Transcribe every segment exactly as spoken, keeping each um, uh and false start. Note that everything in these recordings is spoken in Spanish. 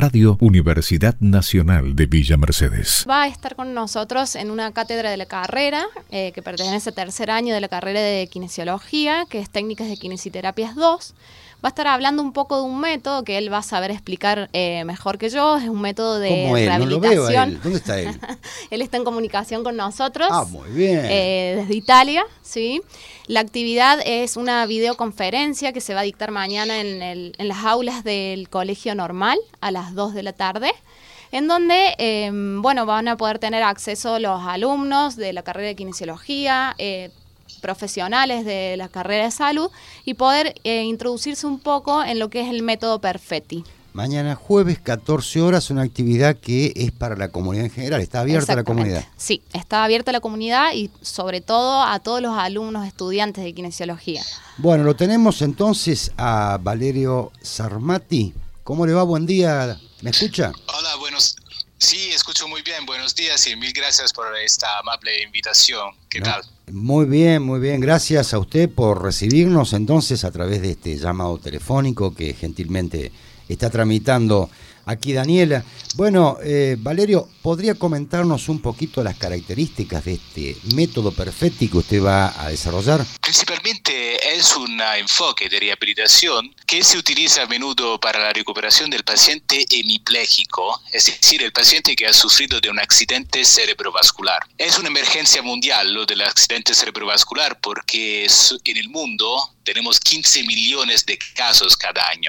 Radio Universidad Nacional de Villa Mercedes. Va a estar con nosotros en una cátedra de la carrera, eh, que pertenece al tercer año de la carrera de Kinesiología, que es Técnicas de Kinesioterapias dos. Va a estar hablando un poco de un método que él va a saber explicar eh, mejor que yo. Es un método de ¿Cómo él? rehabilitación. No lo veo a él. ¿Dónde está él? Él está en comunicación con nosotros. Ah, muy bien. Eh, desde Italia, ¿sí? La actividad es una videoconferencia que se va a dictar mañana en, el, en las aulas del Colegio Normal a las dos de la tarde, en donde, eh, bueno, van a poder tener acceso los alumnos de la carrera de Kinesiología, eh, profesionales de la carrera de salud, y poder eh, introducirse un poco en lo que es el método Perfetti. Mañana jueves, catorce horas, una actividad que es para la comunidad en general, está abierta a la comunidad. Sí, está abierta a la comunidad y sobre todo a todos los alumnos estudiantes de kinesiología. Bueno, lo tenemos entonces a Valerio Sarmati. ¿Cómo le va? Buen día, ¿me escucha? Hola, buenos Sí, escucho muy bien. Buenos días y mil gracias por esta amable invitación. ¿Qué no, tal? Muy bien, muy bien. Gracias a usted por recibirnos entonces a través de este llamado telefónico que gentilmente está tramitando aquí Daniela. Bueno, eh, Valerio, ¿podría comentarnos un poquito las características de este método Perfetti que usted va a desarrollar? Principalmente es un enfoque de rehabilitación que se utiliza a menudo para la recuperación del paciente hemipléjico, es decir, el paciente que ha sufrido de un accidente cerebrovascular. Es una emergencia mundial lo del accidente cerebrovascular porque en el mundo tenemos quince millones de casos cada año.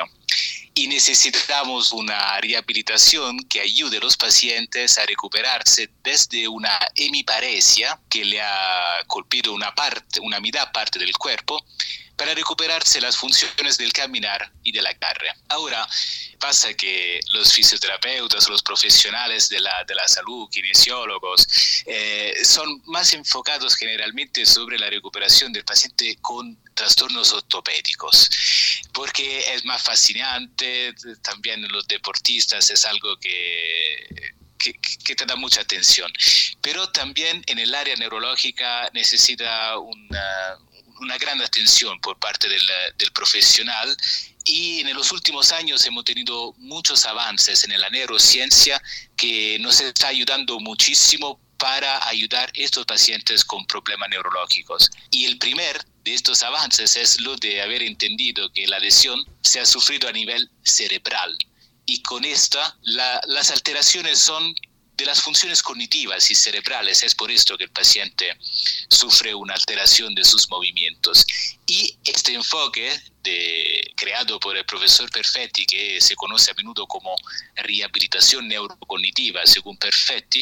Y necesitamos una rehabilitación que ayude a los pacientes a recuperarse desde una hemiparesia que le ha golpeado una parte, una mitad parte del cuerpo, para recuperarse las funciones del caminar y del agarre. Ahora, pasa que los fisioterapeutas, los profesionales de la, de la salud, kinesiólogos, eh, son más enfocados generalmente sobre la recuperación del paciente con trastornos ortopédicos, porque es más fascinante. También los deportistas es algo que... Que, que te da mucha atención, pero también en el área neurológica necesita una, una gran atención por parte del, del profesional, y en los últimos años hemos tenido muchos avances en la neurociencia que nos está ayudando muchísimo para ayudar a estos pacientes con problemas neurológicos. Y el primer de estos avances es lo de haber entendido que la lesión se ha sufrido a nivel cerebral. Y con esta, la, las alteraciones son de las funciones cognitivas y cerebrales. Es por esto que el paciente sufre una alteración de sus movimientos. Y este enfoque de, creado por el profesor Perfetti, que se conoce a menudo como rehabilitación neurocognitiva, según Perfetti,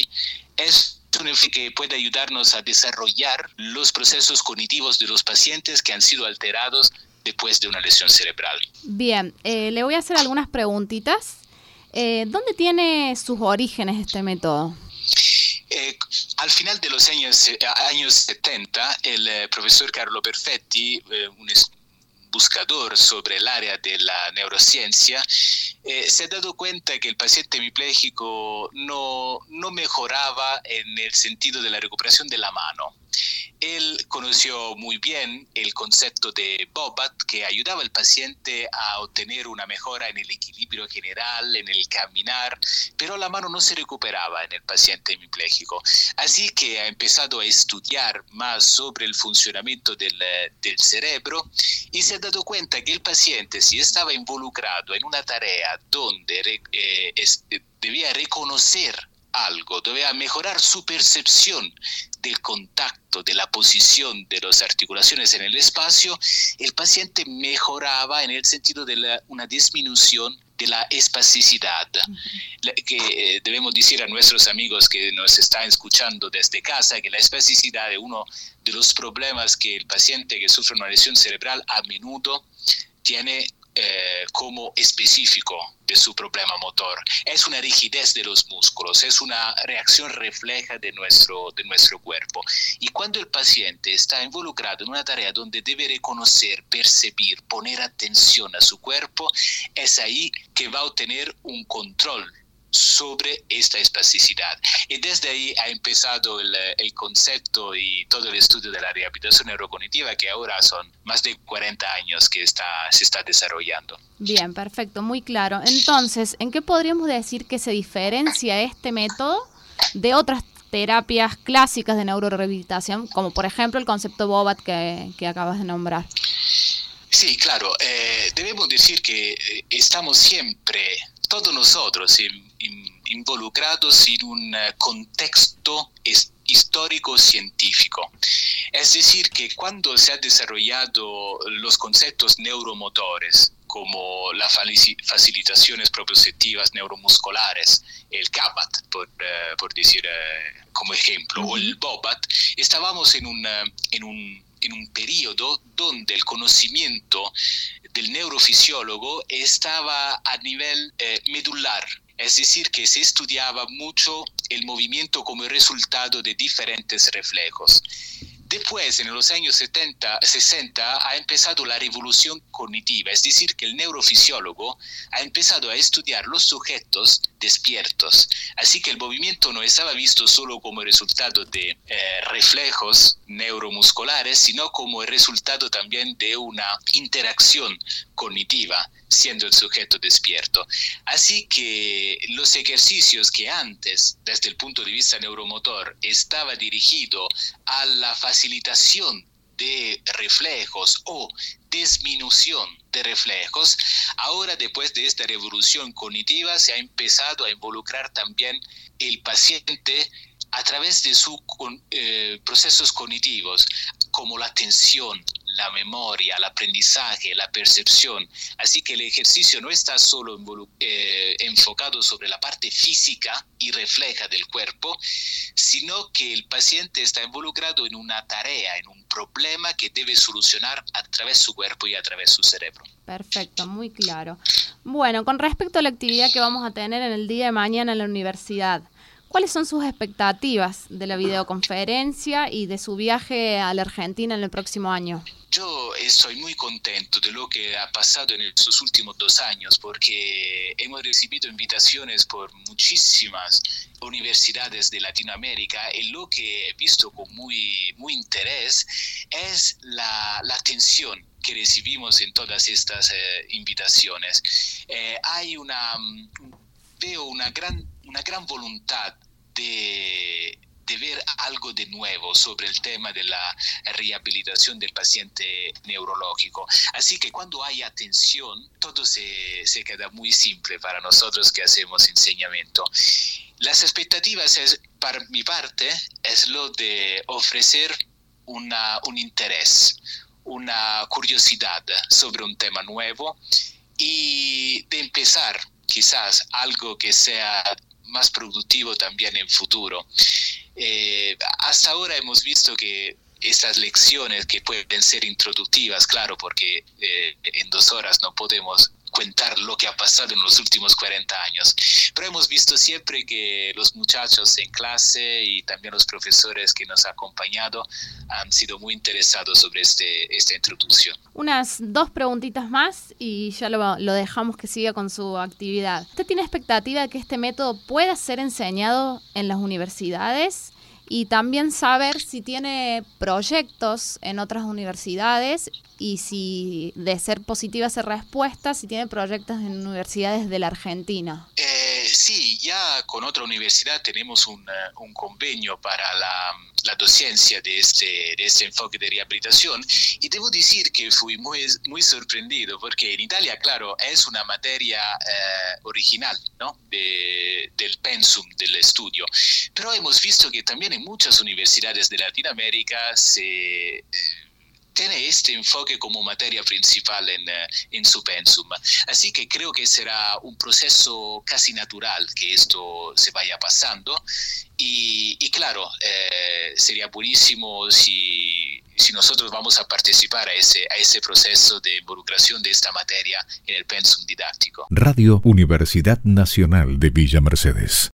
es un enfoque que puede ayudarnos a desarrollar los procesos cognitivos de los pacientes que han sido alterados después de una lesión cerebral. Bien, eh, le voy a hacer algunas preguntitas. Eh, ¿Dónde tiene sus orígenes este método? Eh, al final de los años, años setenta, el eh, profesor Carlo Perfetti, eh, un buscador sobre el área de la neurociencia, eh, se ha dado cuenta que el paciente hemipléjico no, no mejoraba en el sentido de la recuperación de la mano. Él conoció muy bien el concepto de Bobat, que ayudaba al paciente a obtener una mejora en el equilibrio general, en el caminar, pero la mano no se recuperaba en el paciente hemipléjico. Así que ha empezado a estudiar más sobre el funcionamiento del, del cerebro, y se ha dado cuenta que el paciente, si estaba involucrado en una tarea donde eh, es, debía reconocer algo, debía mejorar su percepción del contacto, de la posición de las articulaciones en el espacio, el paciente mejoraba en el sentido de la, una disminución de la espasticidad, que eh, debemos decir a nuestros amigos que nos están escuchando desde casa que la espasticidad es uno de los problemas que el paciente que sufre una lesión cerebral a menudo tiene Eh, como específico de su problema motor. Es una rigidez de los músculos, es una reacción refleja de nuestro, de nuestro cuerpo. Y cuando el paciente está involucrado en una tarea donde debe reconocer, percibir, poner atención a su cuerpo, es ahí que va a obtener un control sobre esta espasticidad. Y desde ahí ha empezado el, el concepto y todo el estudio de la rehabilitación neurocognitiva, que ahora son más de cuarenta años que está, se está desarrollando. Bien, perfecto, muy claro. Entonces, ¿en qué podríamos decir que se diferencia este método de otras terapias clásicas de neurorehabilitación, como por ejemplo el concepto Bobat que, que acabas de nombrar? Sí, claro. Eh, debemos decir que eh, estamos siempre, todos nosotros, in, in, involucrados en un uh, contexto histórico-científico. Es decir, que cuando se han desarrollado los conceptos neuromotores, como las facilitaciones proprioceptivas neuromusculares, el CABAT, por, uh, por decir uh, como ejemplo, uh-huh. o el BOBAT, estábamos en un, uh, en un en un periodo donde el conocimiento del neurofisiólogo estaba a nivel eh, medular, es decir, que se estudiaba mucho el movimiento como resultado de diferentes reflejos. Después, en los años setenta, sesenta, ha empezado la revolución cognitiva, es decir, que el neurofisiólogo ha empezado a estudiar los sujetos despiertos. Así que el movimiento no estaba visto solo como el resultado de eh, reflejos neuromusculares, sino como el resultado también de una interacción cognitiva, siendo el sujeto despierto. Así que los ejercicios que antes, desde el punto de vista neuromotor, estaba dirigido a la facilitación de reflejos o disminución de reflejos, ahora después de esta revolución cognitiva se ha empezado a involucrar también el paciente a través de sus eh, procesos cognitivos, como la atención, la memoria, el aprendizaje, la percepción. Así que el ejercicio no está solo eh, enfocado sobre la parte física y refleja del cuerpo, sino que el paciente está involucrado en una tarea, en un problema que debe solucionar a través de su cuerpo y a través de su cerebro. Perfecto, muy claro. Bueno, con respecto a la actividad que vamos a tener en el día de mañana en la universidad, ¿cuáles son sus expectativas de la videoconferencia y de su viaje a la Argentina en el próximo año? Yo estoy muy contento de lo que ha pasado en estos últimos dos años porque hemos recibido invitaciones por muchísimas universidades de Latinoamérica y lo que he visto con muy, muy interés es la, la atención que recibimos en todas estas eh, invitaciones. Eh, hay una, veo una gran, una gran voluntad de... de ver algo de nuevo sobre el tema de la rehabilitación del paciente neurológico. Así que cuando hay atención, todo se, se queda muy simple para nosotros que hacemos enseñamiento. Las expectativas, es, para mi parte, es lo de ofrecer una, un interés, una curiosidad sobre un tema nuevo y de empezar quizás algo que sea más productivo también en futuro. Eh, hasta ahora hemos visto que estas lecciones que pueden ser introductivas, claro, porque eh, en dos horas no podemos contar lo que ha pasado en los últimos cuarenta años, pero hemos visto siempre que los muchachos en clase y también los profesores que nos han acompañado han sido muy interesados sobre este, esta introducción. Unas dos preguntitas más y ya lo, lo dejamos que siga con su actividad. ¿Usted tiene expectativa de que este método pueda ser enseñado en las universidades? Y también saber si tiene proyectos en otras universidades y si, de ser positiva esa respuesta, si tiene proyectos en universidades de la Argentina. Eh, sí, ya con otra universidad tenemos un, un convenio para la, la docencia de este, de este enfoque de rehabilitación y debo decir que fui muy, muy sorprendido porque en Italia, claro, es una materia eh, original, ¿no? de, del pensum del estudio, pero hemos visto que también en muchas universidades de Latinoamérica se... Eh, tiene este enfoque como materia principal en, en su pensum. Así que creo que será un proceso casi natural que esto se vaya pasando y, y claro, eh, sería buenísimo si, si nosotros vamos a participar a ese, a ese proceso de involucración de esta materia en el pensum didáctico. Radio Universidad Nacional de Villa Mercedes.